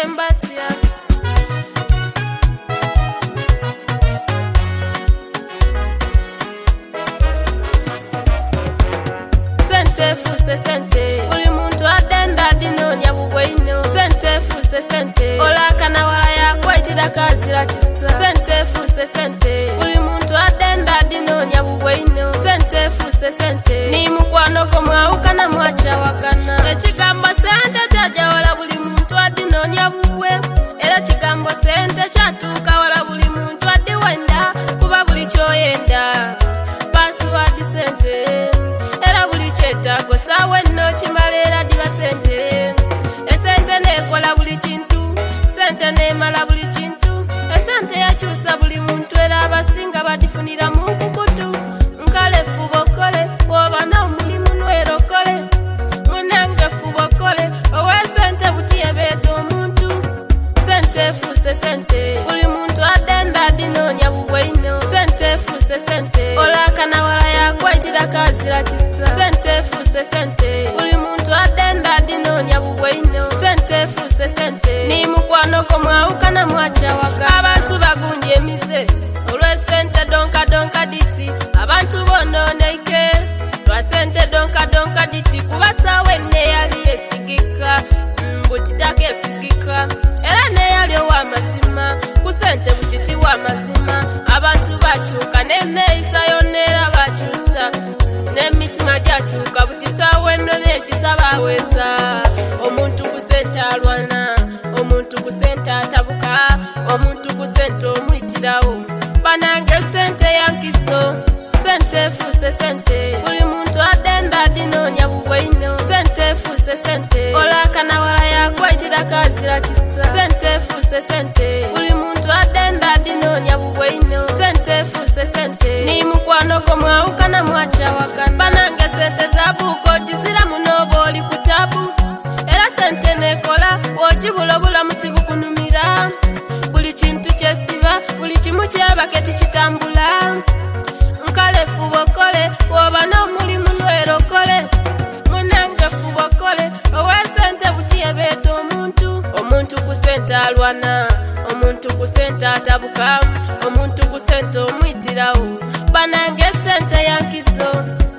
sente mbatya. Sente fuse sente, buli muntu adenda dinonya bubweino. Sente fuse sente, olakana wala yakwetira kazira kisa. Sente fuse sente, buli muntu adenda dinonya bubweino. Sente fuse sente, ni mukwano komwawukana mwachawagana. Ekigambo sente kyaja wala buli muntu adinonya bubwe. Era kigambo sente kyatuuka wala buli muntu adiwenda kuba buli kyoyenda. Password sente, era buli kyetaago sawe nno kimalera diba sente. Esente nekola buli kintu, sente nemala buli kintu. Esente yakyusa buli muntu era abasinga badifunira mu nkukutu. Nkale fuba okole, woba n'omulimu nwerokole. Munange fuba okole, ow'esente buti ebeeta omuntu. Sente fuse sente, buli muntu adenda dinonya bubweino. Sente fuse sente, olakana wala yakwetira kazira kisa. Sente fuse sente, buli muntu adenda dinonya bubweino. Sente fuse sente, ni mukwano komwawukana mwachawaga. Abantu bagunje emize olw'esente donka diti. Abantu bononeike lwa sente donka diti. Kuba sawe neyali esigika, butitaka esigika. Era neyali ow'amazima, ku sente butiti w'amazima. Abantu bakyuka n'enneeyisa yonna era bakyusa. N'emitima gyakyuka buti sawe nno n'ekisa baweesa. Omuntu ku sente alwana, omuntu ku sente atabuka, omuntu ku sente omuyitirawo. Banange sente yankiso. Sente fuse sente, buli muntu adenda dinonya bubweino. Sente fuse sente, olakana wala yakwetira kazira kisa. Sente fuse sente, buli muntu adenda dinonya bubweino. Sente fuse sente, ni mukwano komwawukana mwachawagana. Banange sente zabuuka ogisira munoba oli ku tabu. Era sente nekola wogibula obulamu tibukunumira. Buli kintu kyesiba, buli kimu kyebake tikitambula. Nkale fuba okole, woba n'omulimu nwerokole. Munange fuba okole, ow'esente buti ebeeta omuntu. Omuntu ku sente alwana, omuntu ku sente atabuka, omuntu ku sente omuyitirawo. Banange sente yankiso.